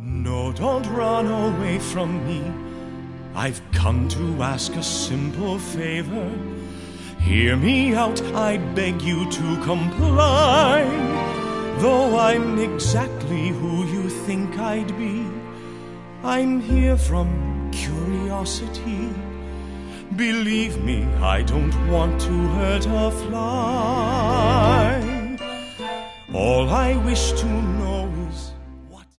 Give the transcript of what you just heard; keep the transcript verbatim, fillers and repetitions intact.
No, don't run away from me. I've come to ask a simple favor. Hear me out, I beg you to comply. Though I'm exactly who you think I'd be, I'm here from curiosity. Believe me, I don't want to hurt a fly. All I wish to know